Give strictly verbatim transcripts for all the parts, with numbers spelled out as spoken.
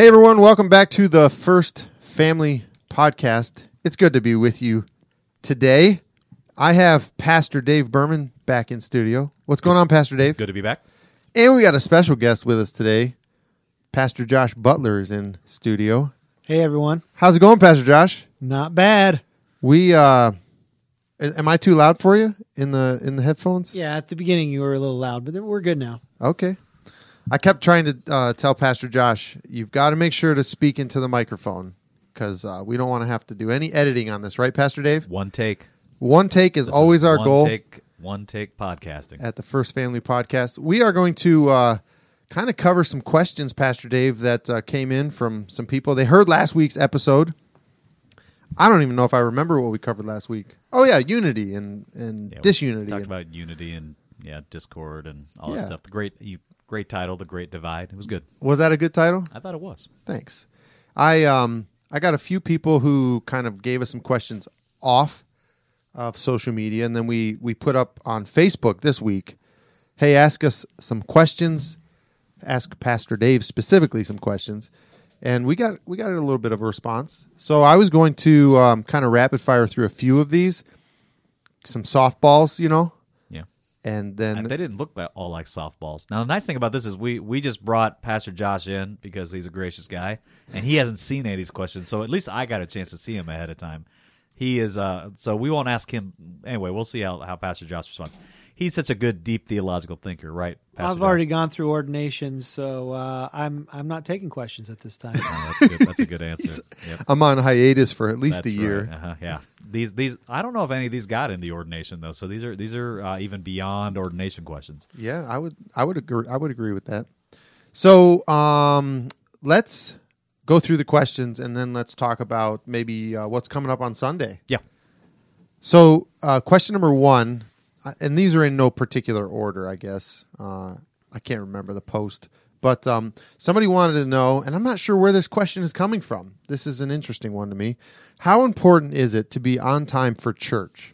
Hey, everyone. Welcome back to the First Family Podcast. It's good to be with you today. I have Pastor Dave Berman back in studio. What's going on, Pastor Dave? Good to be back. And we got a special guest with us today. Pastor Josh Butler is in studio. Hey, everyone. How's it going, Pastor Josh? Not bad. We, uh, am I too loud for you in the in the headphones? Yeah, at the beginning you were a little loud, but then we're good now. Okay. I kept trying to uh, tell Pastor Josh, you've got to make sure to speak into the microphone because uh, we don't want to have to do any editing on this, right, Pastor Dave? One take. One take is This always is our one goal Take, one take podcasting. at the First Family Podcast. We are going to uh, kind of cover some questions, Pastor Dave, that uh, came in from some people. They heard last week's episode. I don't even know if I remember what we covered last week. Oh, yeah, unity and, and Yeah, we disunity. Talked and, about unity and yeah, Discord and all Yeah. that stuff. The great, you, great title, The Great Divide. It was good. Was that a good title? I thought it was. Thanks. I um I got a few people who kind of gave us some questions off of social media, and then we we put up on Facebook this week. Hey, ask us some questions. Ask Pastor Dave specifically some questions, and we got we got a little bit of a response. So I was going to um, kind of rapid fire through a few of these, some softballs, you know, Yeah. and then And they didn't look that all like softballs. Now, the nice thing about this is we, we just brought Pastor Josh in because he's a gracious guy, and he hasn't seen any of these questions, so at least I got a chance to see him ahead of time. He is, uh, so we won't ask him. Anyway, we'll see how, how Pastor Josh responds. He's such a good, deep theological thinker, right, Pastor I've Josh? already gone through ordination, so uh, I'm I'm not taking questions at this time. Oh, that's, a good, that's a good answer. Yep. I'm on hiatus for at least That's a year. right. Uh-huh, yeah, these these I don't know if any of these got in the ordination though. So these are these are uh, even beyond ordination questions. Yeah, I would I would agree I would agree with that. So, um let's go through the questions and then let's talk about maybe uh, what's coming up on Sunday. Yeah. So, uh, question number one, uh, and these are in no particular order, I guess. Uh, I can't remember the post, but um, somebody wanted to know, and I'm not sure where this question is coming from. This is an interesting one to me. How important is it to be on time for church?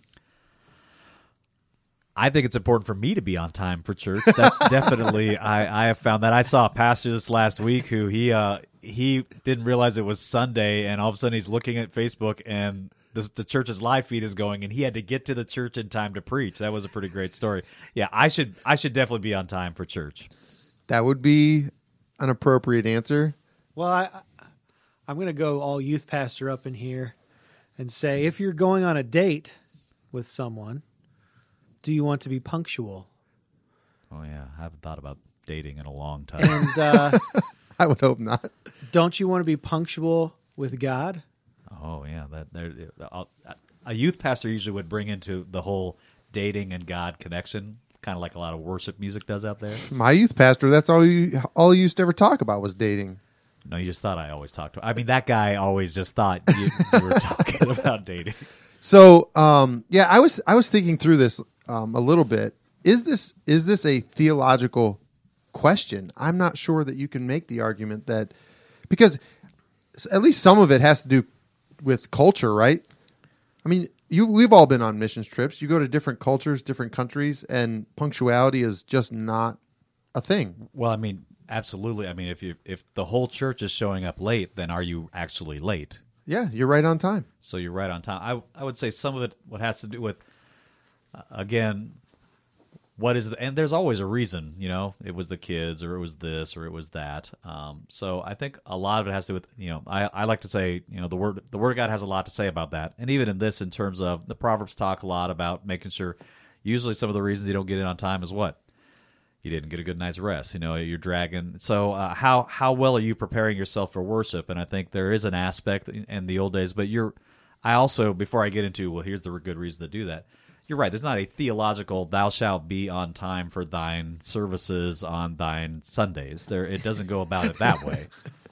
I think it's important for me to be on time for church. That's definitely I, I have found that. I saw a pastor this last week who he uh, he didn't realize it was Sunday, and all of a sudden he's looking at Facebook and the, the church's live feed is going, and he had to get to the church in time to preach. That was a pretty great story. Yeah, I should I should definitely be on time for church. That would be an appropriate answer. Well, I, I'm going to go all youth pastor up in here and say, if you're going on a date with someone, do you want to be punctual? Oh yeah, I haven't thought about dating in a long time. And uh, I would hope not. don't you want to be punctual with God? Oh yeah, that there. I'll- A youth pastor usually would bring into the whole dating and God connection, kind of like a lot of worship music does out there. My youth pastor, that's all you all you used to ever talk about was dating. No, you just thought I always talked to. I mean, that guy always just thought you, you were talking about dating. So, um, yeah, I was I was thinking through this um, a little bit. Is this is this a theological question? I'm not sure that you can make the argument that because at least some of it has to do with culture, right? I mean, you we've all been on missions trips. You go to different cultures, different countries, and punctuality is just not a thing. Well, I mean, absolutely. I mean, if you if the whole church is showing up late, then are you actually late? Yeah, you're right on time. So you're right on time. I I would say some of it what has to do with uh, again, what is the and there's always a reason, you know, it was the kids or it was this or it was that. Um, so I think a lot of it has to do with, you know, I, I like to say, you know, the word the word of God has a lot to say about that. And even in this, in terms of the Proverbs talk a lot about making sure usually some of the reasons you don't get in on time is what? You didn't get a good night's rest. You know, you're dragging. So uh, how how well are you preparing yourself for worship? And I think there is an aspect in, in the old days. But you're, I also before I get into well, here's the good reason to do that. You're right. There's not a theological "thou shalt be on time for thine services on thine Sundays." There, it doesn't go about it that way.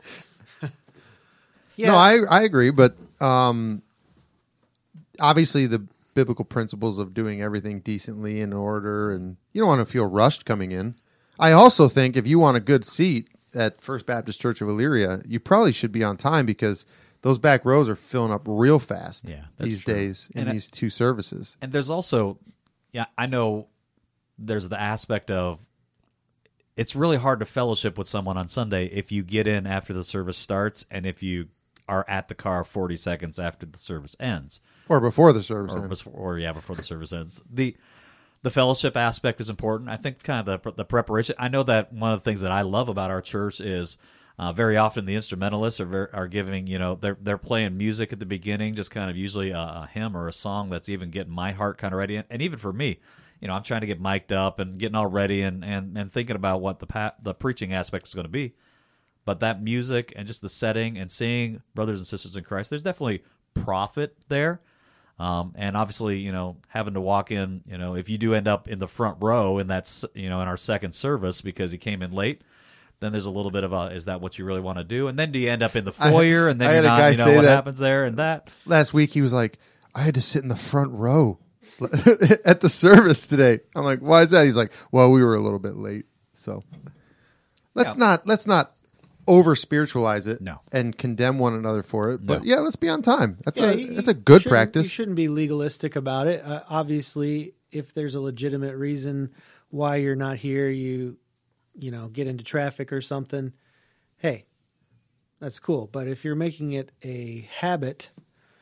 No, I I agree, but um, obviously the biblical principles of doing everything decently in order, and you don't want to feel rushed coming in. I also think if you want a good seat at First Baptist Church of Elyria, you probably should be on time because those back rows are filling up real fast Yeah, that's these true. days in And I- these two services. And there's also, yeah, I know there's the aspect of it's really hard to fellowship with someone on Sunday if you get in after the service starts and if you are at the car forty seconds after the service ends. Or before the service Or, ends. before, or yeah, before the service ends. The the fellowship aspect is important. I think kind of the the preparation. I know that one of the things that I love about our church is uh, very often the instrumentalists are very, are giving, you know, they're they're playing music at the beginning, just kind of usually a, a hymn or a song that's even getting my heart kind of ready. And, and even for me, you know, I'm trying to get mic'd up and getting all ready and, and, and thinking about what the pa- the preaching aspect is going to be. But that music and just the setting and seeing brothers and sisters in Christ, there's definitely profit there. Um, and obviously, you know, having to walk in, you know, if you do end up in the front row and that's, you know, in our second service because you came in late, then there's a little bit of a, is that what you really want to do? And then do you end up in the foyer and I then had you're a not, guy you know, say what that- happens there and that? Last week he was like, I had to sit in the front row at the service today. I'm like, why is that? He's like, well, we were a little bit late. So let's Yeah. not let's not over spiritualize it No. and condemn one another for it. But No. yeah, let's be on time. That's Yeah, a you- that's a you good shouldn't- practice. You shouldn't be legalistic about it. Uh, obviously, if there's a legitimate reason why you're not here, you you know get into traffic or something. Hey, that's cool. But if you're making it a habit,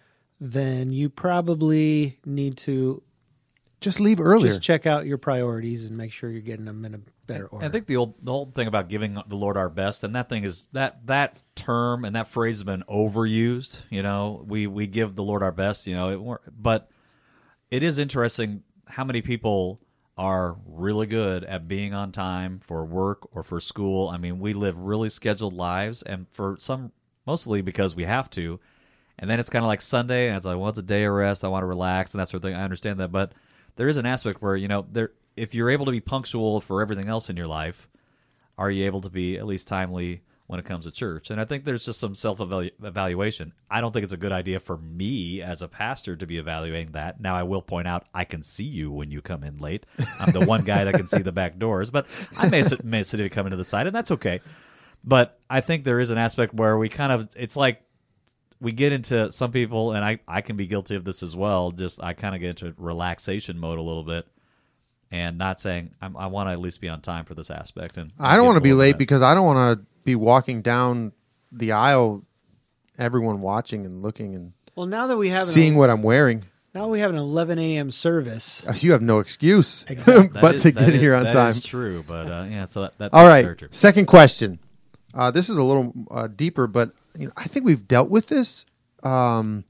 then you probably need to Just leave earlier. just check out your priorities and make sure you're getting them in a better order. I think the old the old thing about giving the Lord our best, and that thing is that that term and that phrase has been overused. You know, we we give the Lord our best. You know, it, wor- but it is interesting how many people are really good at being on time for work or for school. I mean, we live really scheduled lives, and for some, mostly because we have to. And then it's kind of like Sunday, and it's like, well, it's a day of rest. I want to relax, and that sort of thing. I understand that, but there is an aspect where, you know, there if you're able to be punctual for everything else in your life, are you able to be at least timely when it comes to church? And I think there's just some self-evaluation. I don't think it's a good idea for me as a pastor to be evaluating that. Now, I will point out, I can see you when you come in late. I'm the one guy that can see the back doors, but I may, may sit to come into the side, and that's okay. But I think there is an aspect where we kind of, it's like, we get into some people, and I, I can be guilty of this as well, just I kind of get into relaxation mode a little bit and not saying, I'm, I want to at least be on time for this aspect. And I don't give want to the be Lord late the best. because I don't want to be walking down the aisle, everyone watching and looking and well, now that we have seeing an, what I'm wearing. now we have an eleven a.m. service. You have no excuse Exactly. That but is- to that get is- here on that time. is true, but uh, yeah, so that, that, All that's right, very true. second question. Uh, this is a little uh, deeper, but you know, I think we've dealt with this. Um,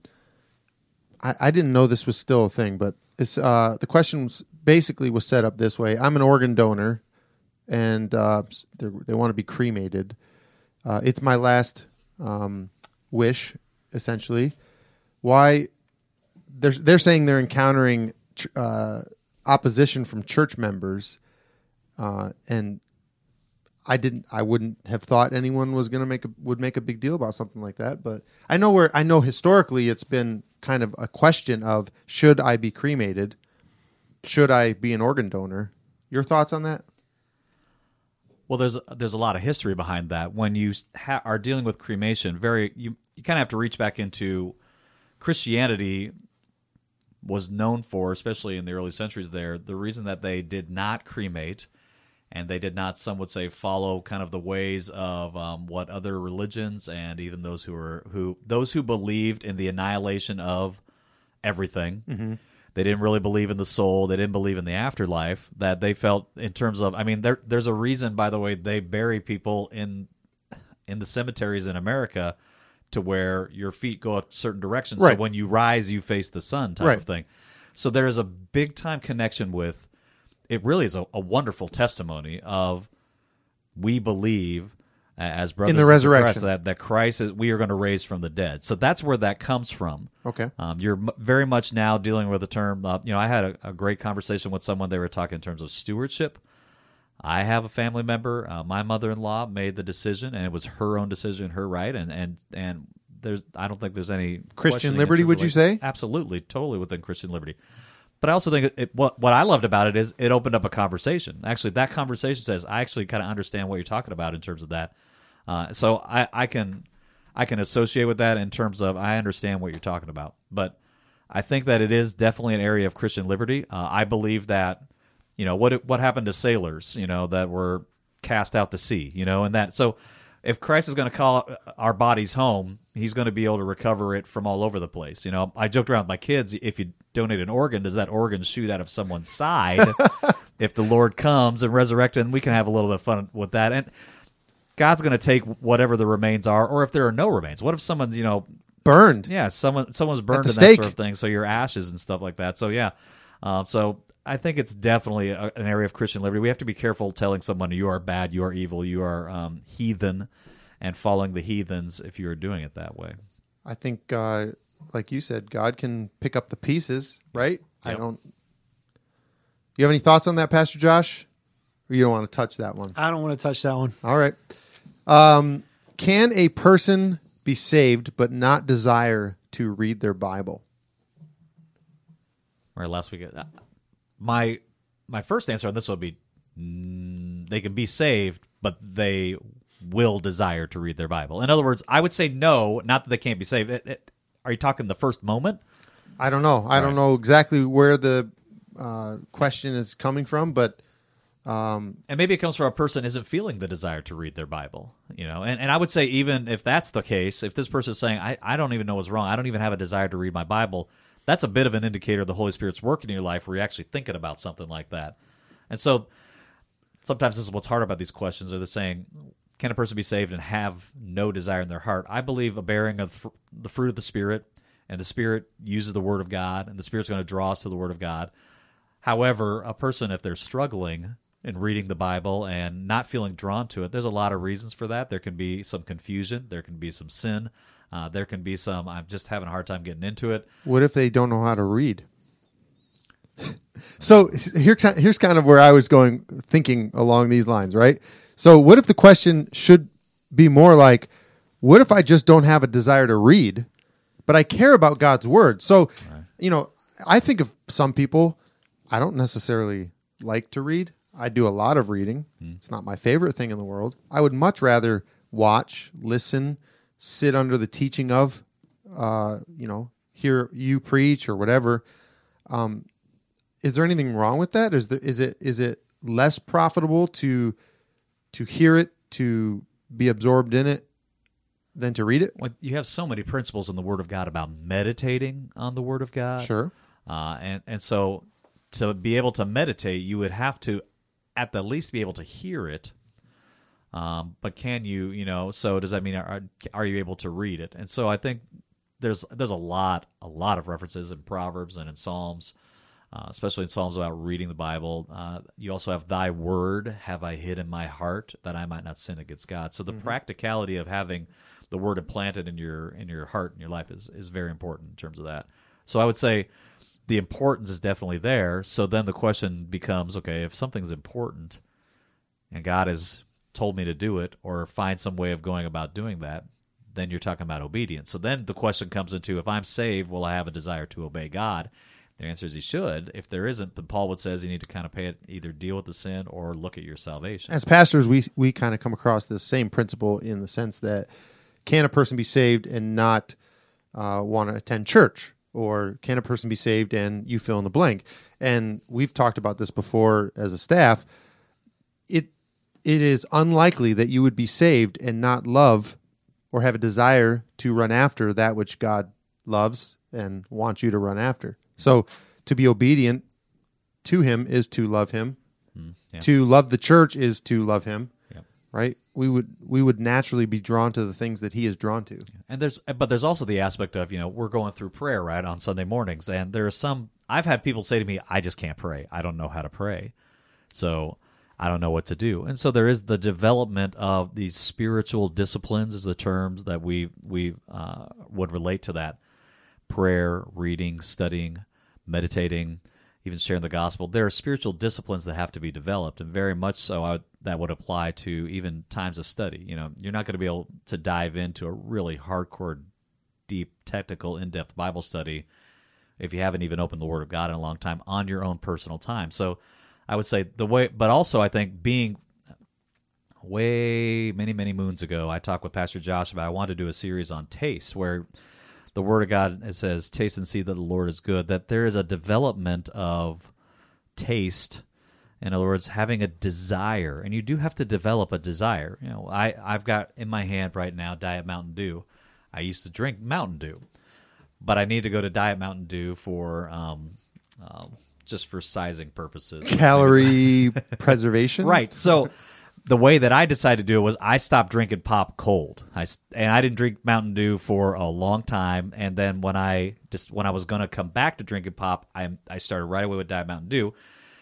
I, I didn't know this was still a thing, but it's uh, the question was basically was set up this way. I'm an organ donor, and uh, they're- they want to be cremated. Uh, it's my last um, wish, essentially. Why? They're they're saying they're encountering ch- uh, opposition from church members, uh, and I didn't. I wouldn't have thought anyone was going to make a, would make a big deal about something like that. But I know where I know historically it's been kind of a question of should I be cremated? Should I be an organ donor? Your thoughts on that? Well, there's there's a lot of history behind that. When you ha- are dealing with cremation, very you, you kind of have to reach back into Christianity was known for, especially in the early centuries there, the reason that they did not cremate and they did not, some would say, follow kind of the ways of um, what other religions and even those who were who those who believed in the annihilation of everything. Mm-hmm. They didn't really believe in the soul. They didn't believe in the afterlife. That they felt in terms of, I mean, there, there's a reason, by the way, they bury people in in the cemeteries in America to where your feet go a certain direction. Right. So when you rise, you face the sun type Right. of thing. So there is a big time connection with, it really is a, a wonderful testimony of we believe uh, as brothers In the and sisters of resurrection. Christ, that, that Christ is, we are going to raise from the dead. So that's where that comes from. Okay. Um, you're m- very much now dealing with the term. Uh, you know, I had a, a great conversation with someone. They were talking in terms of stewardship. I have a family member. Uh, my mother-in-law made the decision, and it was her own decision, her right. And and and there's, I don't think there's any Christian questioning in liberty, terms of would you like- say? Absolutely, totally within Christian liberty. But I also think it, it, what what I loved about it is it opened up a conversation. Actually, that conversation says I actually kind of understand what you're talking about in terms of that. Uh, so I, I can I can associate with that in terms of I understand what you're talking about. But I think that it is definitely an area of Christian liberty. Uh, I believe that, you know, what what happened to sailors, you know, that were cast out to sea, you know, and that. So if Christ is going to call our bodies home, he's going to be able to recover it from all over the place. You know, I joked around with my kids, if you donate an organ, does that organ shoot out of someone's side? If the Lord comes and resurrects, and we can have a little bit of fun with that. And God's going to take whatever the remains are, or if there are no remains. What if someone's, you know, burned? Yeah, someone someone's burned the and stake. that sort of thing. So your ashes and stuff like that. So yeah, um, so I think it's definitely a, an area of Christian liberty. We have to be careful telling someone you are bad, you are evil, you are um, heathen, and following the heathens if you are doing it that way. I think, uh, like you said, God can pick up the pieces, right? I Yep. don't. You have any thoughts on that, Pastor Josh? Or you don't want to touch that one? I don't want to touch that one. All right. Um, can a person be saved but not desire to read their Bible? Or last week, uh, my my first answer on this would be mm, they can be saved, but they will desire to read their Bible. In other words, I would say no, not that they can't be saved. It, it, are you talking the first moment? I don't know. I don't Right. know exactly where the uh, question is coming from, but um, And maybe it comes from a person isn't feeling the desire to read their Bible, you know. And and I would say even if that's the case, if this person is saying, I, I don't even know what's wrong, I don't even have a desire to read my Bible, that's a bit of an indicator the Holy Spirit's working in your life where you're actually thinking about something like that. And so sometimes this is what's hard about these questions, are the saying, can a person be saved and have no desire in their heart? I believe a bearing of fr- the fruit of the Spirit, and the Spirit uses the Word of God, and the Spirit's going to draw us to the Word of God. However, a person, if they're struggling in reading the Bible and not feeling drawn to it, there's a lot of reasons for that. There can be some confusion. There can be some sin. Uh, there can be some, I'm just having a hard time getting into it. what if they don't know how to read? So here, here's kind of where I was going, thinking along these lines, right? So what if the question should be more like, what if I just don't have a desire to read, but I care about God's word? So, Right. you know, I think of some people, I don't necessarily like to read. I do a lot of reading. Hmm. It's not my favorite thing in the world. I would much rather watch, listen, sit under the teaching of, uh, you know, hear you preach or whatever. Um, is there anything wrong with that? Is there, is it is it less profitable to to hear it, to be absorbed in it, than to read it? Well, you have so many principles in the Word of God about meditating on the Word of God. Sure. Uh, and, and so to be able to meditate, you would have to at the least be able to hear it. Um, but can you, you know, so does that mean, are, are you able to read it? And so I think there's there's a lot, a lot of references in Proverbs and in Psalms, uh, especially in Psalms about reading the Bible. Uh, you also have thy word have I hid in my heart that I might not sin against God. So the Mm-hmm. practicality of having the word implanted in your in your heart and your life is, is very important in terms of that. So I would say the importance is definitely there. So then the question becomes, okay, if something's important and God has told me to do it or find some way of going about doing that, then you're talking about obedience. So then the question comes into, if I'm saved, will I have a desire to obey God? The answer is he should. If there isn't, then Paul would says you need to kind of pay it, either deal with the sin or look at your salvation. As pastors, we we kind of come across this same principle in the sense that, can a person be saved and not uh, want to attend church? Or can a person be saved and you fill in the blank? And we've talked about this before as a staff. It it is unlikely that you would be saved and not love or have a desire to run after that which God loves and wants you to run after. So to be obedient to him is to love him. Mm, yeah. To love the church is to love him. Yep. Right? We would we would naturally be drawn to the things that he is drawn to. And there's, but there's also the aspect of, you know, we're going through prayer, right, on Sunday mornings, and there are some. I've had people say to me, "I just can't pray. I don't know how to pray, so I don't know what to do." And so there is the development of these spiritual disciplines, is the terms that we we uh, would relate to that: prayer, reading, studying, meditating, even sharing the gospel. There are spiritual disciplines that have to be developed, and very much so I would, that would apply to even times of study. You know, you're not going to be able to dive into a really hardcore, deep, technical, in-depth Bible study if you haven't even opened the Word of God in a long time on your own personal time. So I would say the way, but also I think being way many, many moons ago, I talked with Pastor Josh about I wanted to do a series on taste, where the Word of God, it says, taste and see that the Lord is good, that there is a development of taste In other words, having a desire, and you do have to develop a desire. You know, I, I've got in my hand right now Diet Mountain Dew. I used to drink Mountain Dew, but I need to go to Diet Mountain Dew for um, uh, just for sizing purposes. Calorie preservation? Right. So the way that I decided to do it was I stopped drinking pop cold. I, and I didn't drink Mountain Dew for a long time. And then when I just when I was going to come back to drinking pop, I I started right away with Diet Mountain Dew.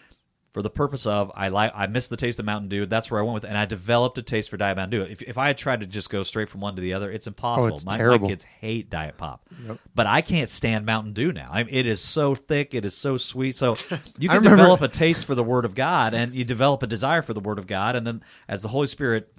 For the purpose of, I like, I missed the taste of Mountain Dew. That's where I went with it. And I developed a taste for Diet Mountain Dew. If if I had tried to just go straight from one to the other, it's impossible. Oh, it's my, terrible. my kids hate Diet Pop. Yep. But I can't stand Mountain Dew now. I mean, it is so thick. It is so sweet. So you I can remember- develop a taste for the Word of God, and you develop a desire for the Word of God. And then as the Holy Spirit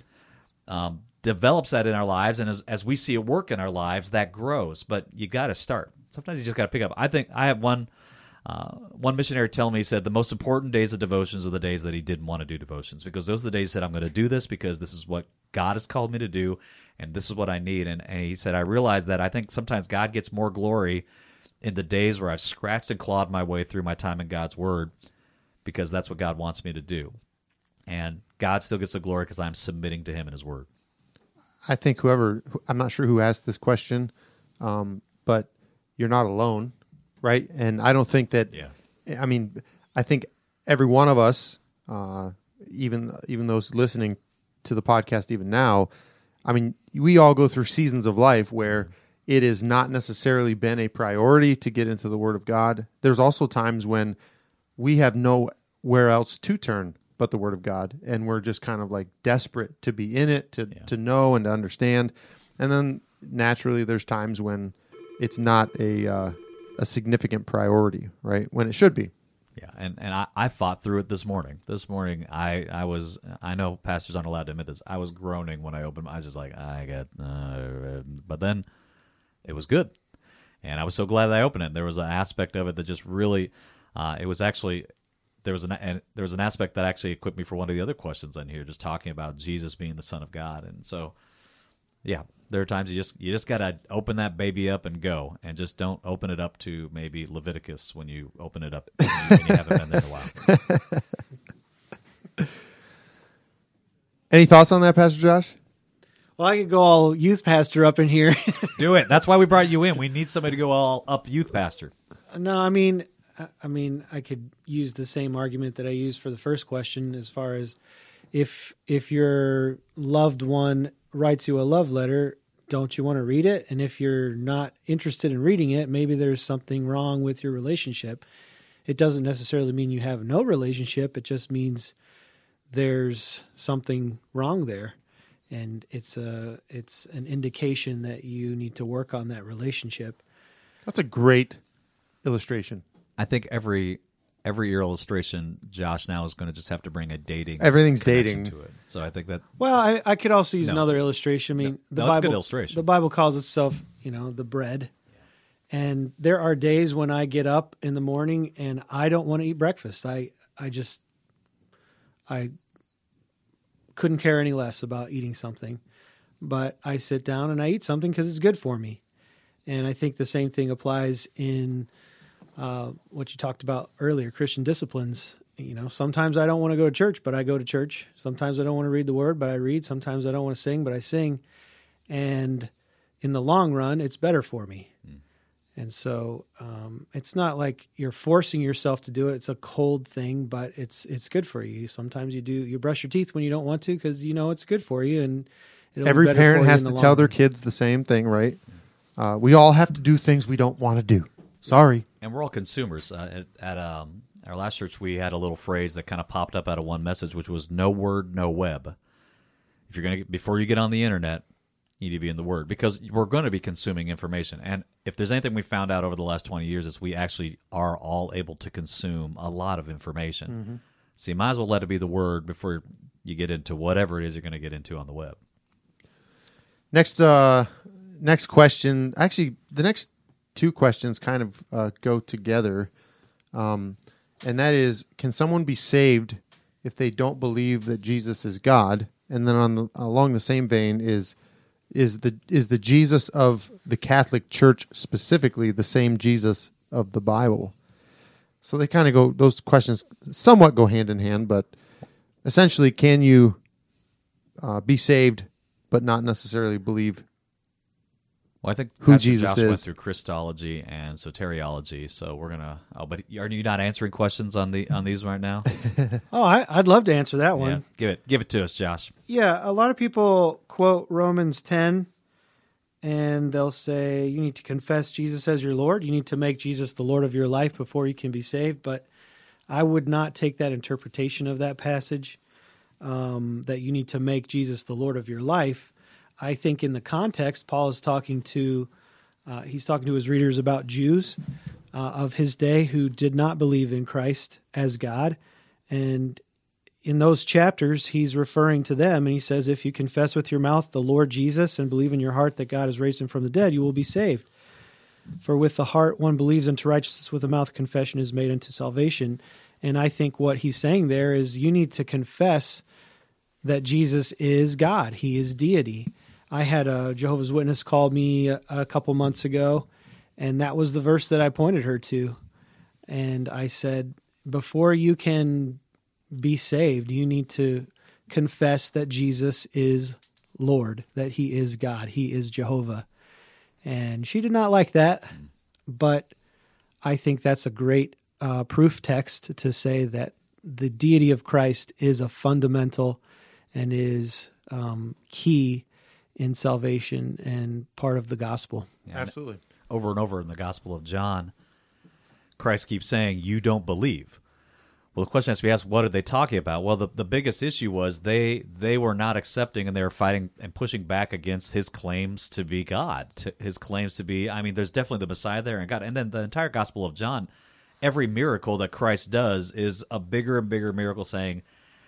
um, develops that in our lives, and as, as we see it work in our lives, that grows. But you got to start. Sometimes you just got to pick up. I think I have one... Uh, one missionary told me, he said, the most important days of devotions are the days that he didn't want to do devotions, because those are the days he said, I'm going to do this because this is what God has called me to do, and this is what I need. And, and he said, I realized that I think sometimes God gets more glory in the days where I've scratched and clawed my way through my time in God's Word, because that's what God wants me to do. And God still gets the glory because I'm submitting to Him and His Word. I think whoever, I'm not sure who asked this question, um, but you're not alone. Right. And I don't think that, Yeah. I mean, I think every one of us, uh, even, even those listening to the podcast even now, I mean, we all go through seasons of life where it has not necessarily been a priority to get into the Word of God. There's also times when we have nowhere else to turn but the Word of God. And we're just kind of like desperate to be in it, to, Yeah. to know and to understand. And then naturally there's times when it's not a, uh, a significant priority, right? When it should be. Yeah, and, and I, I fought through it this morning. This morning, I, I was, I know pastors aren't allowed to admit this, I was groaning when I opened my eyes, just like, I got, uh, but then it was good. And I was so glad that I opened it. There was an aspect of it that just really, uh, it was actually, there was an and there was an aspect that actually equipped me for one of the other questions on here, just talking about Jesus being the Son of God. And so, yeah, there are times you just you just gotta open that baby up and go, and just don't open it up to maybe Leviticus when you open it up when you, when you haven't been there in a while. Any thoughts on that, Pastor Josh? Well, I could go all youth pastor up in here. Do it. That's why we brought you in. We need somebody to go all up youth pastor. No, I mean, I mean, I could use the same argument that I used for the first question, as far as if if your loved one writes you a love letter, don't you want to read it? And if you're not interested in reading it, maybe there's something wrong with your relationship. It doesn't necessarily mean you have no relationship. It just means there's something wrong there. And it's a it's an indication that you need to work on that relationship. That's a great illustration. I think every every illustration, Josh now is going to just have to bring a dating. Everything's connection dating. to it. So I think that Well, I, I could also use No. another illustration. I mean, No. the No, it's a Bible, good illustration. The Bible calls itself, you know, the bread. And there are days when I get up in the morning and I don't want to eat breakfast. I, I just, I couldn't care any less about eating something. But I sit down and I eat something because it's good for me. And I think the same thing applies in uh, what you talked about earlier, Christian disciplines. You know, sometimes I don't want to go to church, but I go to church. Sometimes I don't want to read the word, but I read. Sometimes I don't want to sing, but I sing. And in the long run, it's better for me. Mm. And so um, it's not like you're forcing yourself to do it. It's a cold thing, but it's it's good for you. Sometimes you do you brush your teeth when you don't want to because you know it's good for you. And it'll Every be better parent for you has in to the tell long their run. kids the same thing, right? Uh, we all have to do things we don't want to do. Sorry. and we're all consumers. Uh, at at um, our last church, we had a little phrase that kind of popped up out of one message, which was "No word, no web." If you're gonna before you get on the internet, you need to be in the Word, because we're going to be consuming information. And if there's anything we found out over the last twenty years, is we actually are all able to consume a lot of information. Mm-hmm. So you might as well let it be the Word before you get into whatever it is you're going to get into on the web. Next, uh, next question. Actually, the next two questions kind of uh, go together, um, and that is: can someone be saved if they don't believe that Jesus is God? And then, on the, along the same vein, is is the is the Jesus of the Catholic Church specifically the same Jesus of the Bible? So they kind of go, those questions somewhat go hand in hand, but essentially, can you uh, be saved but not necessarily believe Well, I think who Pastor Jesus Josh is? went through Christology and soteriology, so we're gonna. Oh, but are you not answering questions on the on these right now? Oh, I, I'd love to answer that one. Yeah, give it give it to us, Josh. Yeah, a lot of people quote Romans ten, and they'll say you need to confess Jesus as your Lord. You need to make Jesus the Lord of your life before you can be saved. But I would not take that interpretation of that passage, um, that you need to make Jesus the Lord of your life. I think in the context, Paul is talking to, uh, he's talking to his readers about Jews uh, of his day who did not believe in Christ as God. And in those chapters, he's referring to them, and he says, if you confess with your mouth the Lord Jesus and believe in your heart that God has raised him from the dead, you will be saved. For with the heart one believes unto righteousness, with the mouth confession is made unto salvation. And I think what he's saying there is you need to confess that Jesus is God. He is deity. I had a Jehovah's Witness call me a, a couple months ago, and that was the verse that I pointed her to. And I said, before you can be saved, you need to confess that Jesus is Lord, that he is God, he is Jehovah. And she did not like that, but I think that's a great uh, proof text to say that the deity of Christ is a fundamental and is um, key in salvation and part of the gospel. Yeah, Absolutely. Over and over in the Gospel of John, Christ keeps saying, you don't believe. Well, the question has to be asked, what are they talking about? Well, the, the biggest issue was they they were not accepting, and they were fighting and pushing back against his claims to be God, to his claims to be, I mean, there's definitely the Messiah there and God. And then the entire Gospel of John, every miracle that Christ does is a bigger and bigger miracle saying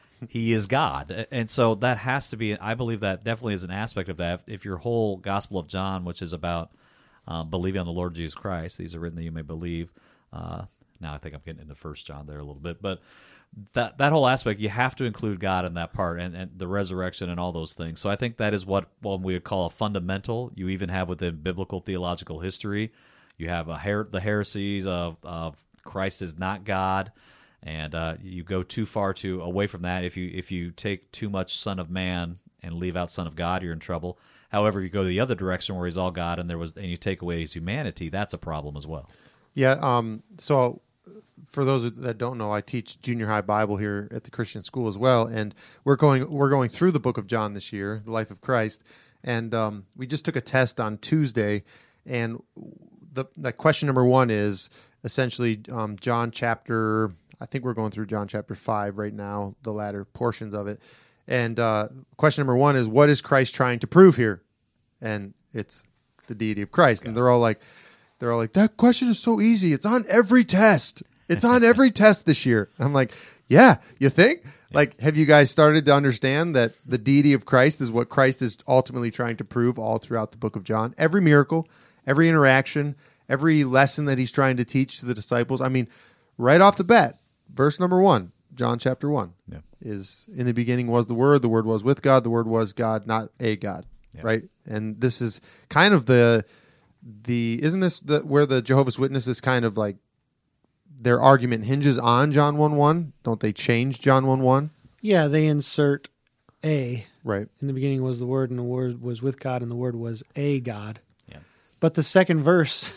he is God. And so that has to be, I believe that definitely is an aspect of that. If your whole Gospel of John, which is about uh, believing on the Lord Jesus Christ, these are written that you may believe, uh, now I think I'm getting into First John there a little bit, but that that whole aspect, you have to include God in that part, and, and the resurrection and all those things. So I think that is what what we would call a fundamental. You even have within biblical theological history, you have a her- the heresies of, of Christ is not God, and uh, you go too far to away from that. If you if you take too much Son of Man and leave out Son of God, you're in trouble. However, you go the other direction where he's all God, and there was and you take away his humanity, that's a problem as well. Yeah. Um, so for those that don't know, I teach junior high Bible here at the Christian school as well, and we're going we're going through the book of John this year, the life of Christ, and um, we just took a test on Tuesday, and the, the question number one is essentially um, John chapter. I think we're going through John chapter five right now, the latter portions of it, and uh, question number one is, what is Christ trying to prove here? And it's the deity of Christ, and they're all like. They're all like, that question is so easy. It's on every test. It's on every test this year. I'm like, yeah, you think? Yeah. Like, have you guys started to understand that the deity of Christ is what Christ is ultimately trying to prove all throughout the book of John? Every miracle, every interaction, every lesson that he's trying to teach to the disciples. I mean, right off the bat, verse number one, John chapter one, yeah. is in the beginning was the Word. The Word was with God. The Word was God, not a God, yeah. right? And this is kind of the... The isn't this the where the Jehovah's Witnesses kind of like their argument hinges on John one one? Don't they change John one one? Yeah, they insert a. Right. In the beginning was the Word, and the Word was with God, and the Word was a God. Yeah. But the second verse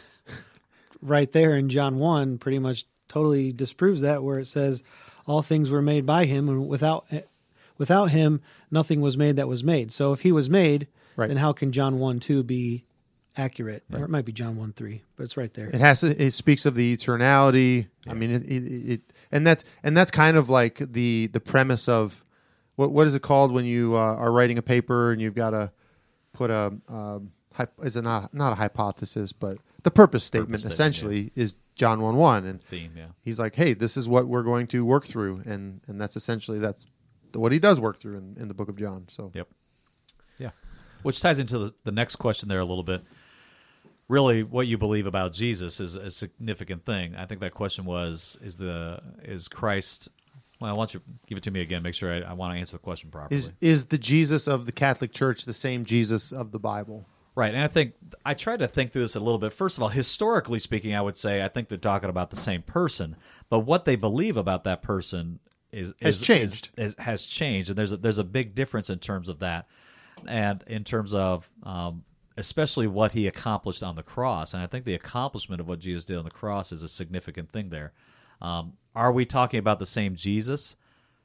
right there in John one pretty much totally disproves that, where it says all things were made by him, and without without him nothing was made that was made. So if he was made, right. then how can John one two be accurate? Right. Or it might be John one three, but it's right there. It has to, it speaks of the eternality. Yeah. I mean, it, it, it and that's and that's kind of like the the premise of what what is it called when you uh, are writing a paper and you've got to put a um, is it not not a hypothesis, but the purpose statement purpose essentially statement, yeah. is John one one, and theme. Yeah, he's like, hey, this is what we're going to work through, and and that's essentially that's what he does work through in, in the book of John. So yep, yeah, which ties into the, the next question there a little bit. Really, what you believe about Jesus is a significant thing. I think that question was: Is the is Christ? Well, I want you to give it to me again. Make sure I, I want to answer the question properly. Is is the Jesus of the Catholic Church the same Jesus of the Bible? Right, and I think I tried to think through this a little bit. First of all, historically speaking, I would say I think they're talking about the same person, but what they believe about that person is Has is, changed. Is, is, has changed, and there's a, there's a big difference in terms of that, and in terms of um, especially what he accomplished on the cross. And I think the accomplishment of what Jesus did on the cross is a significant thing there. Um, are we talking about the same Jesus?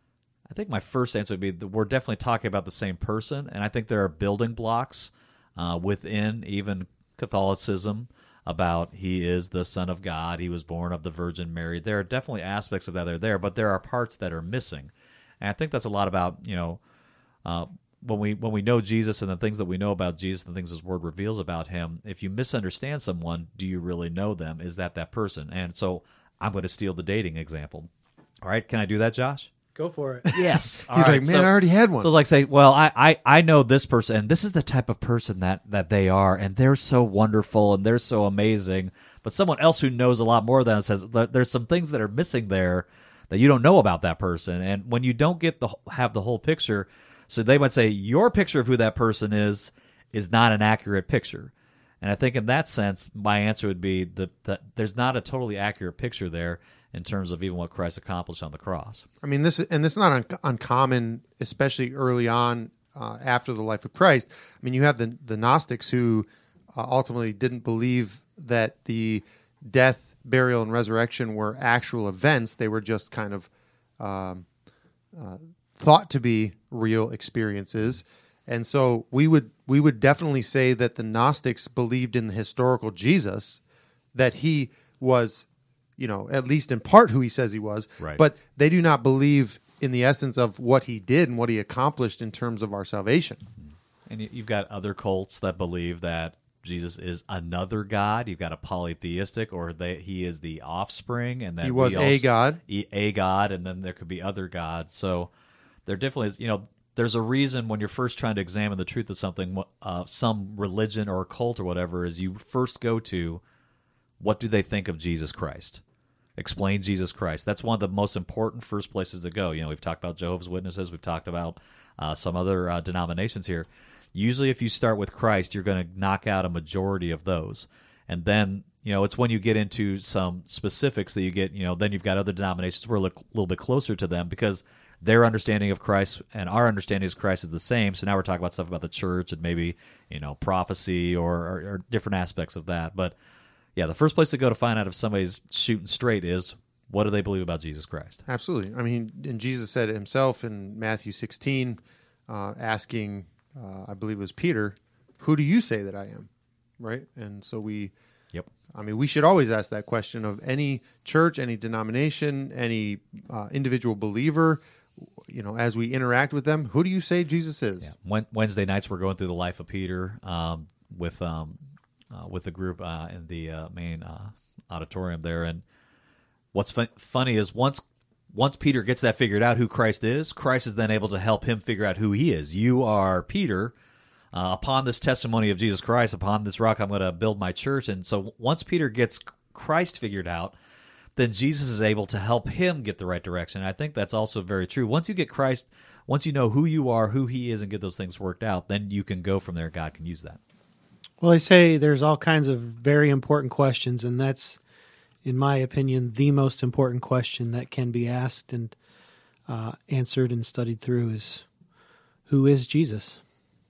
I think my first answer would be that we're definitely talking about the same person, and I think there are building blocks uh, within even Catholicism about he is the Son of God, he was born of the Virgin Mary. There are definitely aspects of that that are there, but there are parts that are missing. And I think that's a lot about, you know, uh, when we when we know Jesus and the things that we know about Jesus and the things his word reveals about him, if you misunderstand someone, do you really know them? Is that that person? And so I'm going to steal the dating example. All right, can I do that, Josh? Go for it. Yes. All He's right, like, man, so- I already had one. So it's like say, well, I, I, I know this person, and this is the type of person that, that they are, and they're so wonderful, and they're so amazing. But someone else who knows a lot more than us says "There- there's some things that are missing there that you don't know about that person. And when you don't get the have the whole picture, so they might say your picture of who that person is is not an accurate picture. And I think in that sense, my answer would be that, that there's not a totally accurate picture there in terms of even what Christ accomplished on the cross. I mean, this is, and this is not un- uncommon, especially early on uh, after the life of Christ. I mean, you have the the Gnostics who uh, ultimately didn't believe that the death, burial, and resurrection were actual events. They were just kind of um, uh, thought to be real experiences. And so we would we would definitely say that the Gnostics believed in the historical Jesus, that he was, you know, at least in part who he says he was. Right. But they do not believe in the essence of what he did and what he accomplished in terms of our salvation. And you- you've got other cults that believe that Jesus is another God. You've got a polytheistic, or that he is the offspring, and that He was we a also- God. e- a God, and then there could be other gods. So there definitely is, you know, there's a reason when you're first trying to examine the truth of something, uh, some religion or cult or whatever, is you first go to, what do they think of Jesus Christ? Explain Jesus Christ. That's one of the most important first places to go. You know, we've talked about Jehovah's Witnesses. We've talked about uh, some other uh, denominations here. Usually if you start with Christ, you're going to knock out a majority of those. And then, you know, it's when you get into some specifics that you get, you know, then you've got other denominations who are a li- little bit closer to them because their understanding of Christ and our understanding of Christ is the same. So now we're talking about stuff about the church and maybe, you know, prophecy or, or, or different aspects of that. But yeah, the first place to go to find out if somebody's shooting straight is, what do they believe about Jesus Christ? Absolutely. I mean, and Jesus said it himself in Matthew sixteen, uh, asking, uh, I believe it was Peter, who do you say that I am? Right? And so we, Yep. I mean, we should always ask that question of any church, any denomination, any uh, individual believer, you know, as we interact with them, who do you say Jesus is? Yeah. Wen- Wednesday nights we're going through the life of Peter um, with um, uh, with the group uh, in the uh, main uh, auditorium there. And what's fun- funny is once once Peter gets that figured out, who Christ is, Christ is then able to help him figure out who he is. You are Peter. Uh, upon this testimony of Jesus Christ, upon this rock, I'm going to build my church. And so once Peter gets Christ figured out, then Jesus is able to help him get the right direction. I think that's also very true. Once you get Christ, once you know who you are, who he is, and get those things worked out, then you can go from there. God can use that. Well, I say there's all kinds of very important questions, and that's, in my opinion, the most important question that can be asked and uh, answered and studied through is, who is Jesus?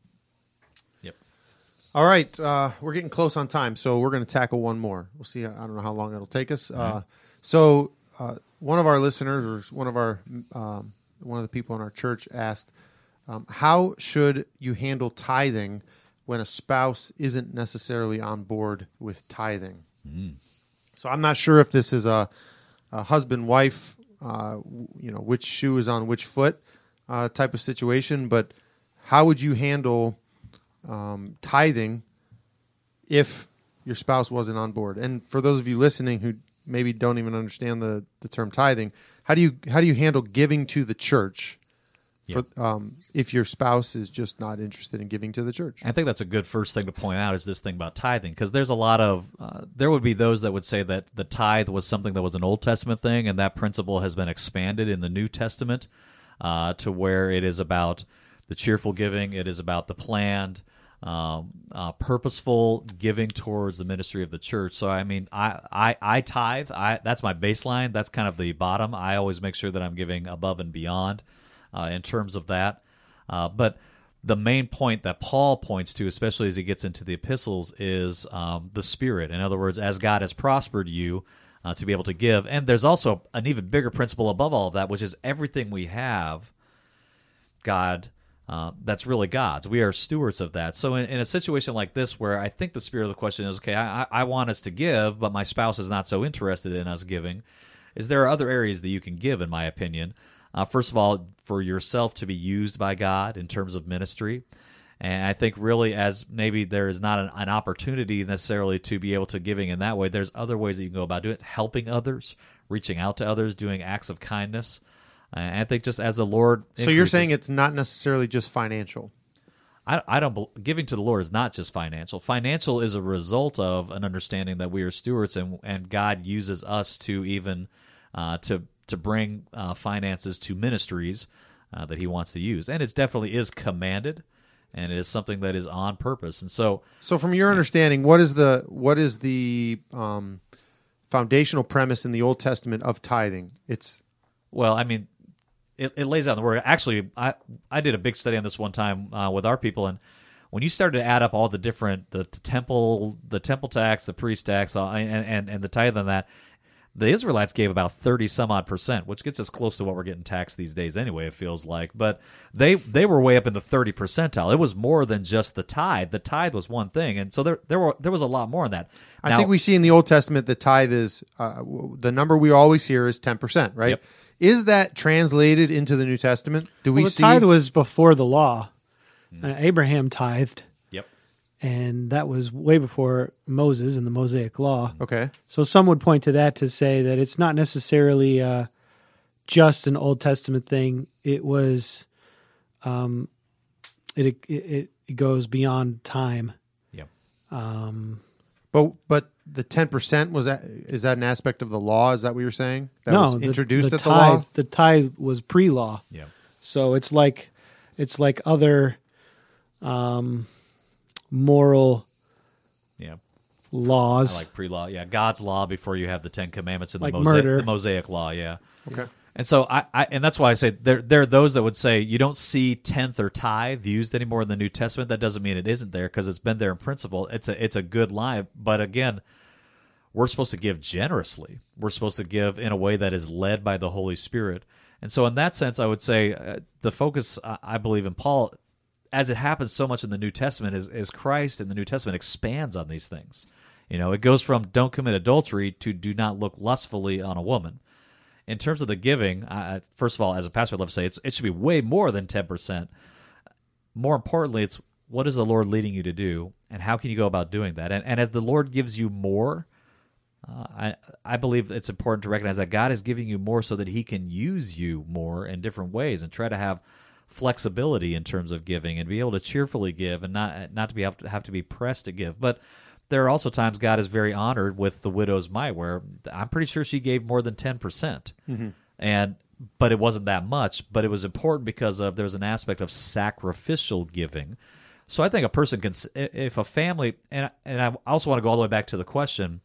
Yep. All right, uh, we're getting close on time, so we're going to tackle one more. We'll see. I don't know how long it'll take us. Uh, so, uh, one of our listeners, or one of our um, one of the people in our church, asked, um, "How should you handle tithing when a spouse isn't necessarily on board with tithing?" Mm. So, I'm not sure if this is a, a husband-wife, uh, w- you know, which shoe is on which foot uh, type of situation, but how would you handle Um, tithing if your spouse wasn't on board? And for those of you listening who maybe don't even understand the, the term tithing, how do you how do you handle giving to the church for, um, if your spouse is just not interested in giving to the church? I think that's a good first thing to point out is this thing about tithing, because there's a lot of uh, there would be those that would say that the tithe was something that was an Old Testament thing, and that principle has been expanded in the New Testament uh, to where it is about the cheerful giving, it is about the planned, um, uh, purposeful giving towards the ministry of the church. So, I mean, I, I, I tithe. I, that's my baseline. That's kind of the bottom. I always make sure that I'm giving above and beyond uh, in terms of that. Uh, but the main point that Paul points to, especially as he gets into the epistles, is um, the Spirit. In other words, as God has prospered you uh, to be able to give. And there's also an even bigger principle above all of that, which is everything we have, God, uh, that's really God's. We are stewards of that. So in, in a situation like this, where I think the spirit of the question is, okay, I, I want us to give, but my spouse is not so interested in us giving, is there are other areas that you can give, in my opinion. Uh, first of all, for yourself to be used by God in terms of ministry. And I think really as maybe there is not an, an opportunity necessarily to be able to giving in that way, there's other ways that you can go about doing it, helping others, reaching out to others, doing acts of kindness. And I think just as the Lord increases, so you're saying it's not necessarily just financial. I, I don't giving to the Lord is not just financial. Financial is a result of an understanding that we are stewards, and and God uses us to even uh, to to bring uh, finances to ministries uh, that He wants to use, and it definitely is commanded, and it is something that is on purpose. And so, so from your understanding, what is the what is the um, foundational premise in the Old Testament of tithing? It's well, I mean. It, it lays out the word. Actually, I, I did a big study on this one time uh, with our people, and when you started to add up all the different the temple, the temple tax, the priest tax, uh, and, and and the tithe on that, the Israelites gave about thirty some odd percent, which gets us close to what we're getting taxed these days anyway. It feels like, but they they were way up in the thirty percentile. It was more than just the tithe. The tithe was one thing, and so there there were there was a lot more in that. I Now, think we see in the Old Testament the tithe is uh, the number we always hear is ten percent, right? Yep. Is that translated into the New Testament? Do we well, the see tithe was before the law. Uh, Abraham tithed, Yep. and that was way before Moses and the Mosaic Law. Okay. So some would point to that to say that it's not necessarily uh, just an Old Testament thing. It was, um, it it it goes beyond time. Yep. Um, But but the ten percent was that is that an aspect of the law? Is that what you're saying? That no, was the- introduced the, at the tithe, law? The tithe was pre-law. Yeah. So it's like it's like other um, moral Yeah. laws. I like pre-law. Yeah, God's law before you have the Ten Commandments and Like the, Mosaic, murder. the Mosaic Law. Yeah. Okay. And so I, I and that's why I say there there are those that would say you don't see tenth or tithe used anymore in the New Testament. That doesn't mean it isn't there, because it's been there in principle. It's a it's a good line, but again, we're supposed to give generously. We're supposed to give in a way that is led by the Holy Spirit. And so in that sense, I would say uh, the focus, uh, I believe, in Paul, as it happens so much in the New Testament, is, is Christ in the New Testament expands on these things. You know, it goes from don't commit adultery to do not look lustfully on a woman. In terms of the giving, I, first of all, as a pastor, I'd love to say it's, it should be way more than ten percent. More importantly, it's what is the Lord leading you to do, and how can you go about doing that? And, and as the Lord gives you more, uh, I, I believe it's important to recognize that God is giving you more so that He can use you more in different ways, and try to have flexibility in terms of giving and be able to cheerfully give, and not not to be have to, have to be pressed to give. But there are also times God is very honored with the widow's mite, where I'm pretty sure she gave more than ten percent. Mm-hmm. And but it wasn't that much, but it was important because of there's an aspect of sacrificial giving. So I think a person can, if a family, and and I also want to go all the way back to the question,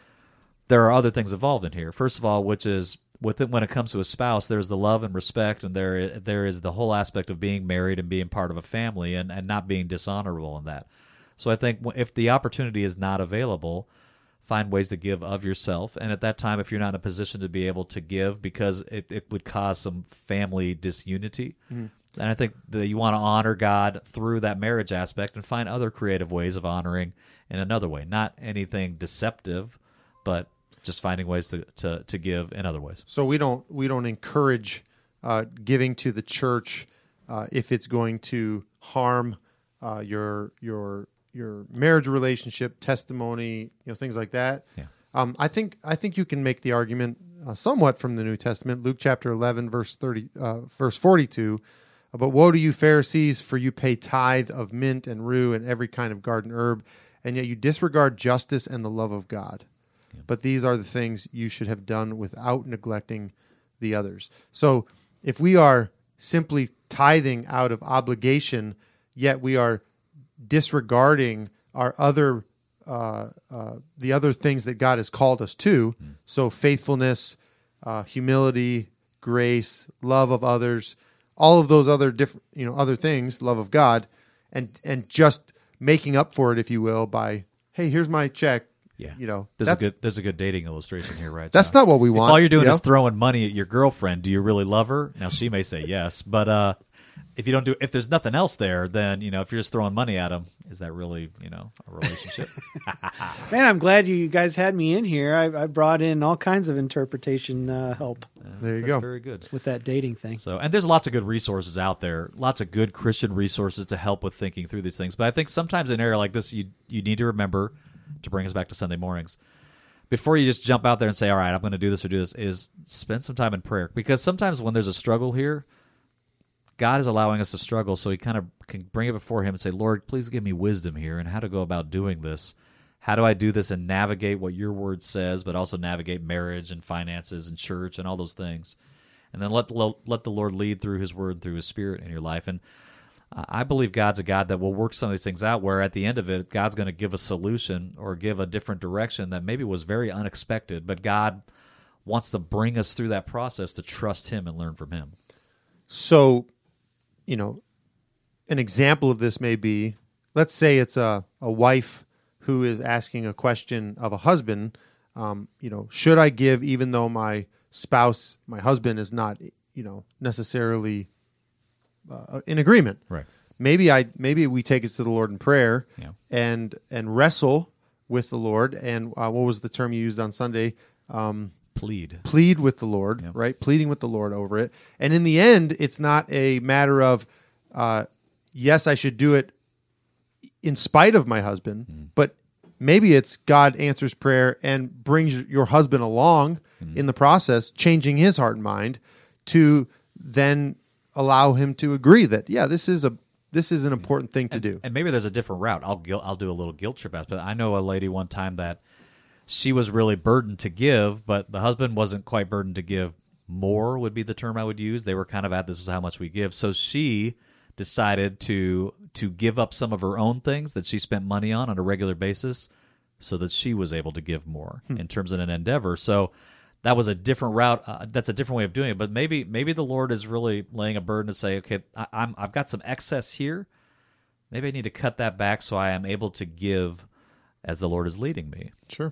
there are other things involved in here. First of all, which is within, when it comes to a spouse, there's the love and respect, and there there is the whole aspect of being married and being part of a family, and, and not being dishonorable in that. So I think if the opportunity is not available, find ways to give of yourself. And at that time, if you're not in a position to be able to give because it, it would cause some family disunity, mm-hmm. then I think that you want to honor God through that marriage aspect and find other creative ways of honoring in another way. Not anything deceptive, but just finding ways to, to, to give in other ways. So we don't we don't encourage uh, giving to the church uh, if it's going to harm uh, your your your marriage relationship, testimony, you know, things like that. Yeah. Um, I think I think you can make the argument uh, somewhat from the New Testament, Luke chapter eleven, verse thirty, uh, verse forty-two. But woe to you, Pharisees, for you pay tithe of mint and rue and every kind of garden herb, and yet you disregard justice and the love of God. Yeah. But these are the things you should have done without neglecting the others. So if we are simply tithing out of obligation, yet we are disregarding our other uh, uh, the other things that God has called us to. Mm. So faithfulness, uh, humility, grace, love of others, all of those other different, you know, other things, love of God, and and just making up for it, if you will, by, hey, here's my check. Yeah, you know, there's a good there's a good dating illustration here, right? That's now. not what we want. If all you're doing you know? is throwing money at your girlfriend, do you really love her? Now she may say yes, but uh, if you don't do, if there's nothing else there, then you know, if you're just throwing money at them, is that really, you know, a relationship? Man, I'm glad you guys had me in here. I, I brought in all kinds of interpretation uh, help. Uh, there you that's go. Very good with that dating thing. So, and there's lots of good resources out there, lots of good Christian resources to help with thinking through these things. But I think sometimes in an area like this, you you need to remember, to bring us back to Sunday mornings, before you just jump out there and say, all right, I'm going to do this or do this, is spend some time in prayer. Because sometimes when there's a struggle here, God is allowing us to struggle, so he kind of can bring it before him and say, Lord, please give me wisdom here and how to go about doing this. How do I do this and navigate what your word says, but also navigate marriage and finances and church and all those things? And then let the, let the Lord lead through his word, through his spirit in your life. And I believe God's a God that will work some of these things out, where at the end of it, God's going to give a solution or give a different direction that maybe was very unexpected, but God wants to bring us through that process to trust him and learn from him. So, you know, an example of this may be, let's say it's a, a wife who is asking a question of a husband, um, you know, should I give even though my spouse, my husband is not, you know, necessarily uh, in agreement? Right. Maybe I maybe we take it to the Lord in prayer Yeah. and and wrestle with the Lord. And uh, what was the term you used on Sunday? Um, Plead. Plead with the Lord, Yeah. right? Pleading with the Lord over it. And in the end, it's not a matter of, uh, yes, I should do it in spite of my husband, mm. but maybe it's God answers prayer and brings your husband along mm. in the process, changing his heart and mind to then allow him to agree that, yeah, this is a this is an important thing to and, do. And maybe there's a different route. I'll guilt, I'll do a little guilt trip out. But I know a lady one time that she was really burdened to give, but the husband wasn't quite burdened to give more, would be the term I would use. They were kind of at, this is how much we give. So she decided to to give up some of her own things that she spent money on on a regular basis so that she was able to give more hmm. in terms of an endeavor. So that was a different route. Uh, that's a different way of doing it. But maybe maybe the Lord is really laying a burden to say, okay, I, I'm, I've got some excess here. Maybe I need to cut that back so I am able to give as the Lord is leading me. Sure.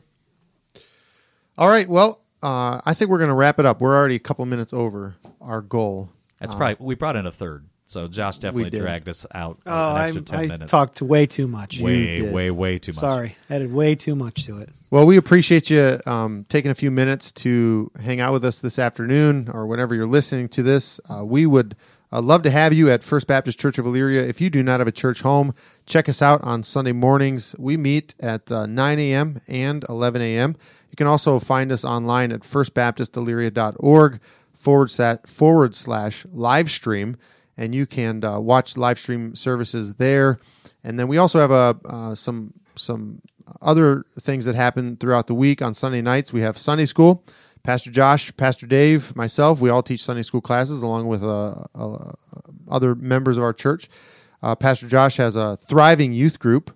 All right. Well, uh, I think we're going to wrap it up. We're already a couple minutes over our goal. That's uh, probably we brought in a third. So Josh definitely dragged us out oh, an extra I'm, ten I minutes. talked way too much. Way, way, way too much. Sorry, added way too much to it. Well, we appreciate you um, taking a few minutes to hang out with us this afternoon or whenever you're listening to this. Uh, we would uh, love to have you at First Baptist Church of Elyria. If you do not have a church home, check us out on Sunday mornings. We meet at uh, nine a.m. and eleven a.m. You can also find us online at firstbaptistelyria.org forward slash, forward slash live stream, and you can uh, watch live stream services there. And then we also have a uh, some some other things that happen throughout the week. On Sunday nights, we have Sunday school. Pastor Josh, Pastor Dave, myself, we all teach Sunday school classes along with uh, uh, other members of our church. Uh, Pastor Josh has a thriving youth group.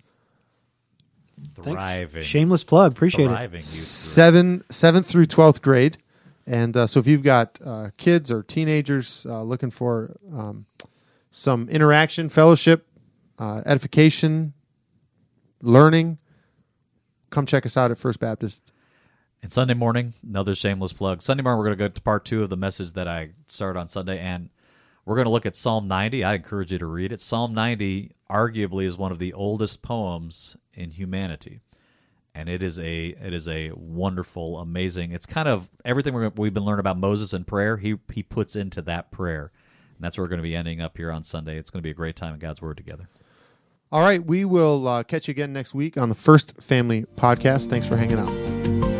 Thriving. Thanks. Shameless plug. Appreciate thriving it. Youth group. Seven, seventh through twelfth grade. And uh, so if you've got uh, kids or teenagers uh, looking for um, some interaction, fellowship, uh, edification, learning, come check us out at First Baptist. And Sunday morning, another shameless plug. Sunday morning, we're going to go to part two of the message that I started on Sunday, and we're going to look at Psalm ninety. I encourage you to read it. Psalm ninety arguably is one of the oldest poems in humanity, and it is a it is a wonderful, amazing. It's kind of everything we're, we've been learning about Moses and prayer. He he puts into that prayer, and that's where we're going to be ending up here on Sunday. It's going to be a great time in God's Word together. All right, we will uh, catch you again next week on the First Family Podcast. Thanks for hanging out.